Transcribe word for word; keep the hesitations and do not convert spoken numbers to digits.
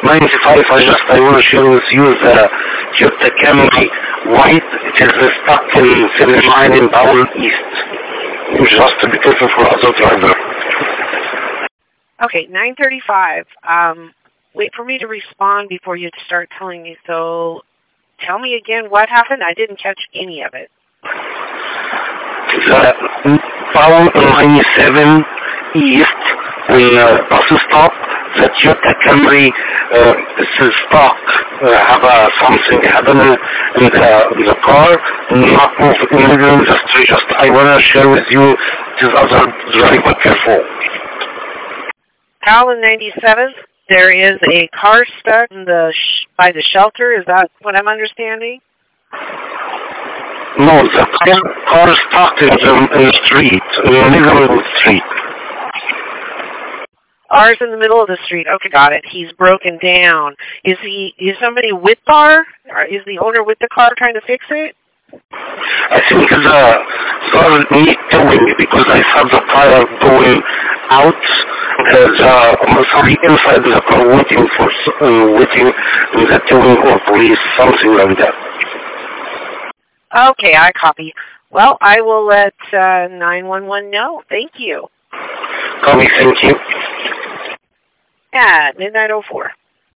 ninety-five, I just, I want to share with you the Toyota Camry White. It is stuck in seventy-nine in Powell East. Just to be careful for other driver. Okay, nine thirty-five. Um, wait for me to respond before you start telling me. So tell me again what happened. I didn't catch any of it. The Powell ninety-seven East, in uh, bus stop, the Toyota Camry uh, is stuck. Uh, have uh, something happen in the, in the car, not move in the street. Just I want to share with you this other driver careful. Powell ninety-seven, there is a car stuck in the sh by the shelter. Is that what I'm understanding? No, the car, car stuck in the, in the street, in the middle of the street. Ours in the middle of the street. Okay, got it. He's broken down. Is he? Is somebody with car? Or is the owner with the car trying to fix it? I think the car needs towing because I saw the tire going out. There's uh, somebody inside the car waiting for uh, waiting in the towing or police, something like that. Okay, I copy. Well, I will let uh, nine one one know. Thank you. Copy, thank you. At midnight oh four.